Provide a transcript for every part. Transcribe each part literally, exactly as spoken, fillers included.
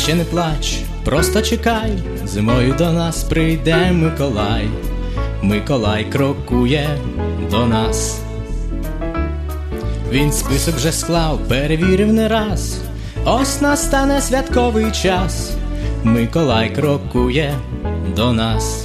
краще не плач, просто чекай, зимою до нас прийде Миколай. Миколай крокує до нас. Він список вже склав, перевірив не раз. Ось настане святковий час. Миколай крокує до нас.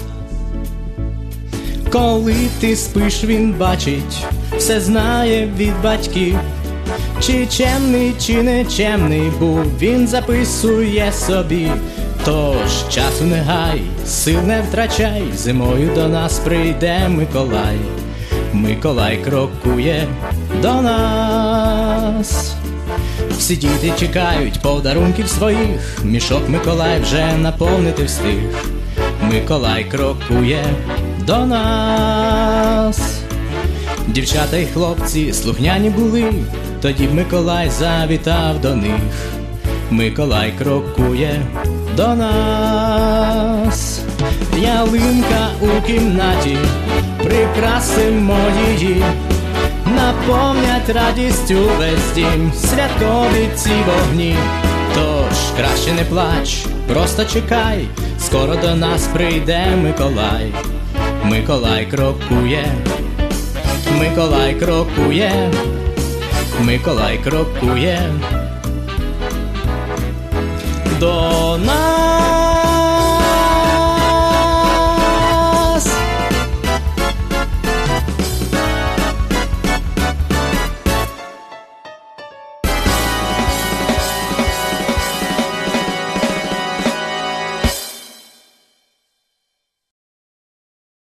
Коли ти спиш, він бачить, все знає від батьків. Чи чемний, чи нечемний був, він записує собі. Тож часу не гай, сил не втрачай, зимою до нас прийде Миколай. Миколай крокує до нас. Всі діти чекають подарунків своїх, мішок Миколай вже наповнити встиг. Миколай крокує до нас. Дівчата й хлопці слухняні були, тоді б Миколай завітав до них. Миколай крокує до нас. Ялинка у кімнаті, прикрасимо її, наповнять радістю весь дім святкові ці вогні. Тож краще не плач, просто чекай, скоро до нас прийде Миколай. Миколай крокує, Миколай крокує, Миколай крокує до нас.